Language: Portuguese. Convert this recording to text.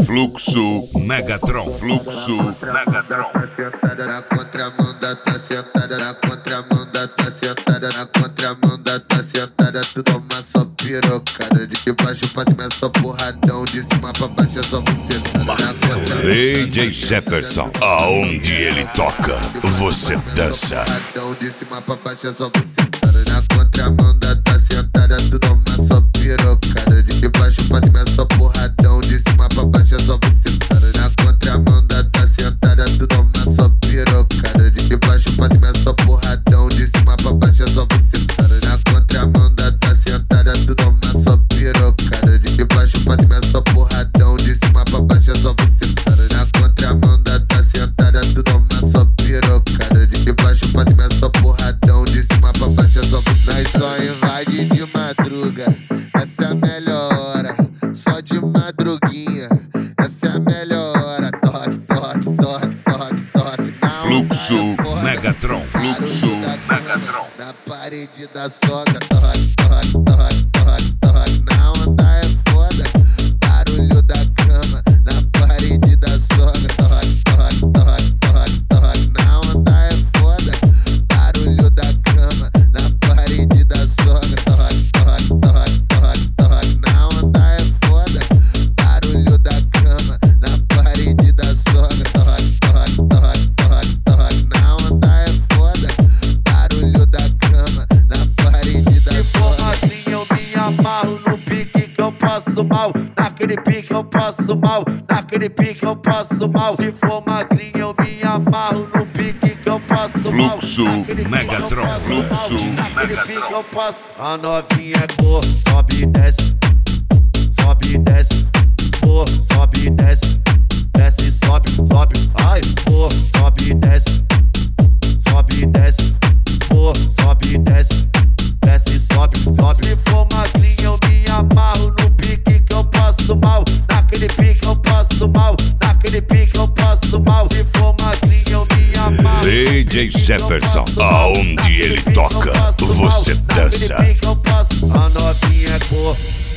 Fluxo Megatron, Fluxo Megatron. Sentada na contramanda, tá sentada na contramanda, tá sentada na contramanda, tá sentada, tu toma só pirocada. De baixo pra cima é só porradão, de cima pra baixo é só bucetada na contramanda. DJ Jefferson, aonde ele toca, você dança. De cima pra baixo é só bucetada na contramanda, tá sentada, tu toma só pirocada. De baixo pra cima é só porradão, de cima pra baixo é só bucetada na contramanda, tá sentada, tu toma só pirocada. De baixo pra cima é só porradão, de cima pra baixo é só bucetada na contramanda, tá sentada, tu toma só pirocada. De baixo pra cima é só porradão, de cima pra baixo é só bucetada na contramanda, tá sentada, tu toma só pirocada. De baixo pra cima é só porradão, de cima pra baixo é só bucetada. Nós só invade de madruga, essa é a melhor hora, só de madruguinha, essa é a melhor hora. Toque, toque, toque, toque, toque. Fluxo Megatron, Fluxo Megatron. Na parede da sogra, toque, toque, toque, toque, toque. Na onda é foda, barulho da cama. Na parede da sogra, toque, toque, toque, toque, toque. Na onda é foda, barulho da cama. Na parede da sogra, toque, toque, toque, toque, toque. Na onda é foda, barulho da cama. Na parede da sogra, toque, toque, toque, toque, toque. Na onda é foda, barulho da cama. Na parede da sogra. Se for magrinho eu me amarro no pique que eu passo mal. Naquele pique eu passo mal, naquele pique eu passo mal. Se for magrinho eu me amarro no pique que eu passo mal. Fluxo Megatron, Fluxo Megatron. Eu passo. A novinha é cor, sobe e desce, sobe e desce, cor, sobe e desce, desce, sobe, sobe, ai, cor, sobe e desce, sobe e desce, cor, sobe e desce, desce, sobe, sobe. Se for magrinho eu me amarro no pique que eu passo mal, naquele pique eu passo mal, naquele pique eu passo mal. Se for magrinho eu me amarro. DJ Jefferson, aonde ele toca, você dança. A novinha é cor,